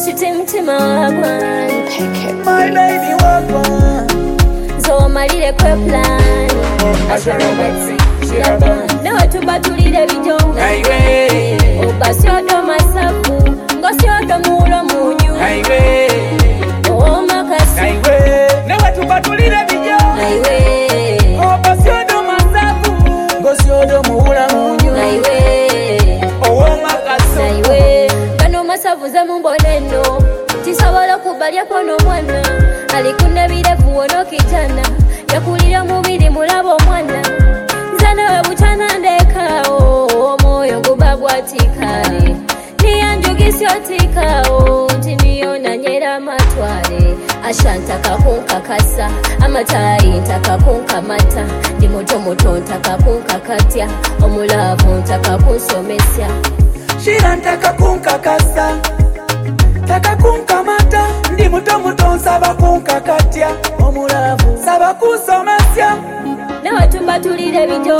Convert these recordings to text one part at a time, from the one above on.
Chitimtima wagwan. My baby wagwan. So malire kwe plan. Nawe tubatulire bijo. Obasyodo masafu. Ngosyodo mulo munyu. Oh makasi. Nawe tubatulire bijo. Obasyodo masafu. Ngosyodo mulo munyu. Oh makasi. Bano masafu ze mumboneno. Tisobola kubalya kono mwana. Alikune birefu wono kijana. Yakulira mubiri mulabo mwana. Nzana buchana ndekao. Moyo guba gwatikale. Niyanjugisyo tikao. Tiniona nyera matwale. Ashantaka kunkakasa. Amatayi ntaka kunkamata. Ndi moto moto ntaka kunkakatya. Omulavu ntaka kunsomesya. Shira ntaka kunkakasa. Taka kunkamata. Ndi muto muto nsaba kunkakatya. Omulavu saba kusomesya. Nawe tubatulire bijo.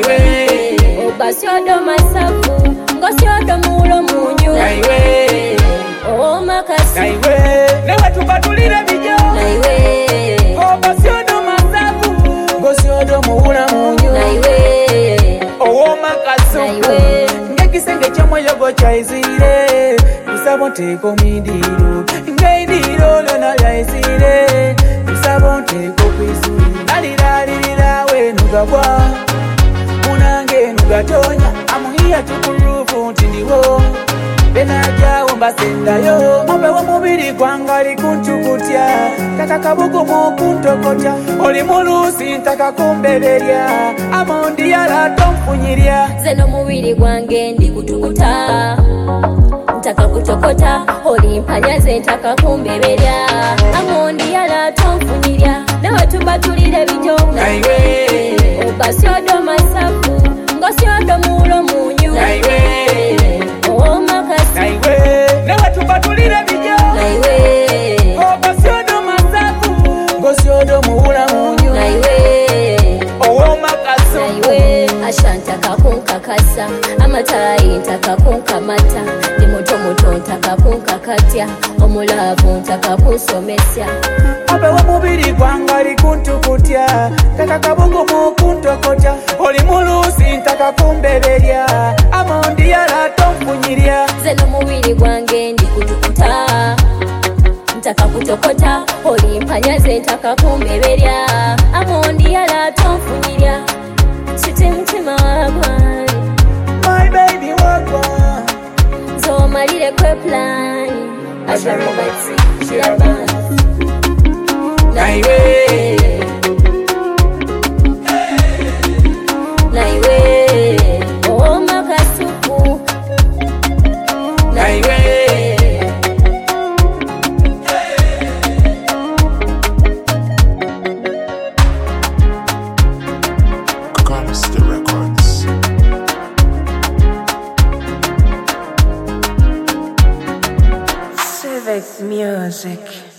Obasyodo masafu. Ngosyodo mulo munyu. Oh makasi. Nawe tubatulire bijo. Obasyodo masafu. Ngosyodo mulo munyu. Oh makasi. Ngekisenge ky'omwoyogo kyayizire. Tusaba nteeko midiro. Ngaidiro lyona lyayizire. Tusaba nteeko kwizuri. Naliralirira we nugabwa. Munange nugatonya. Amuhiya tukurufu nti ndiwo. Benajawo mbasendayo. Ombe w'omubiri gwange ali kuntukutya. Taka kabugu mukuntokotya. Oli mulusi ntaka kumbeberya. Amondi yala tonfunyirya. Zeno mubiri gwange ndi kutukuta. Ntaka kutokota. Oli mpanyaze ntaka kumbeberya. Amondi yala tonfunyirya. Nawe tubatulire bijo. Obasyodo masafu. Ngosyodo mulo munyu. Oh makasi. Nawe tubatulire bijo. Obasyodo masafu. Ngosyodo mulo munyu. Oh makasi. Ashantaka kunkakasa. Amatayi ntaka kunkamata. Ndi moto moto ntaka kunkakatya. Omulavu ntaka kunsomesya. Ombe w'omubiri gwange ali kuntukutya. Taka kabugu mukuntokotya. Oli mulusi ntaka kumbeberya. Amondi yala tonfunyirya. Zeno mubiri gwange ndi kutukuta. Ntaka kutokota. Oli mpanyaze ntaka kumbeberya. Amondi yala tonfunyirya. Chitimtima wagwan. My baby wagwan. So malire kwe plan. Oh makasuku. Comster Records. Civic Music.